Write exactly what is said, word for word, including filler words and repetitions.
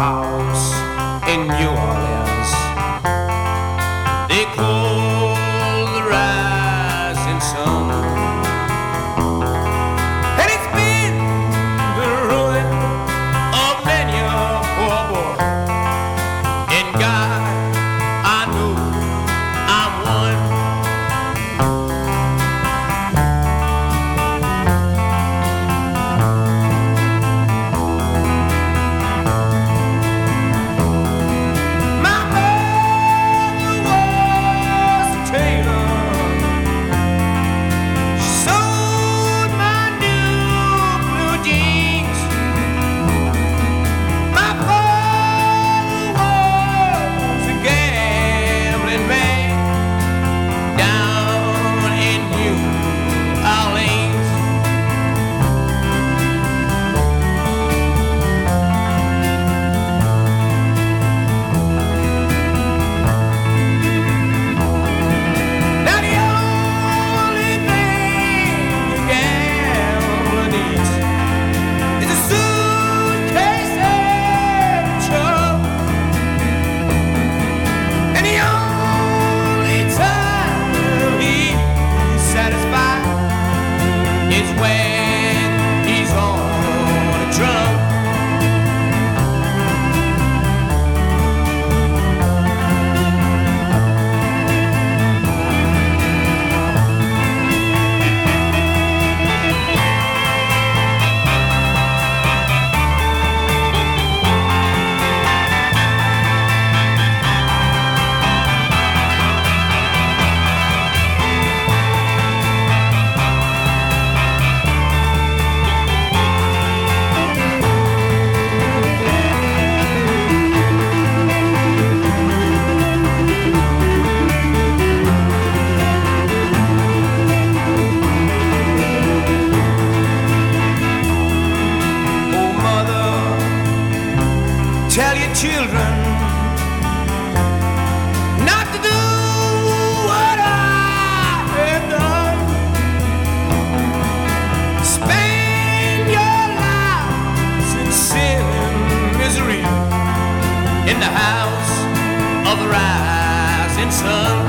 house in New Orleans. They call the rising sun, and it's been the ruin of many a poor boy. And God, I know I'm one. Tell your children not to do what I have done. Spend your lives in sin and misery in the house of the rising sun.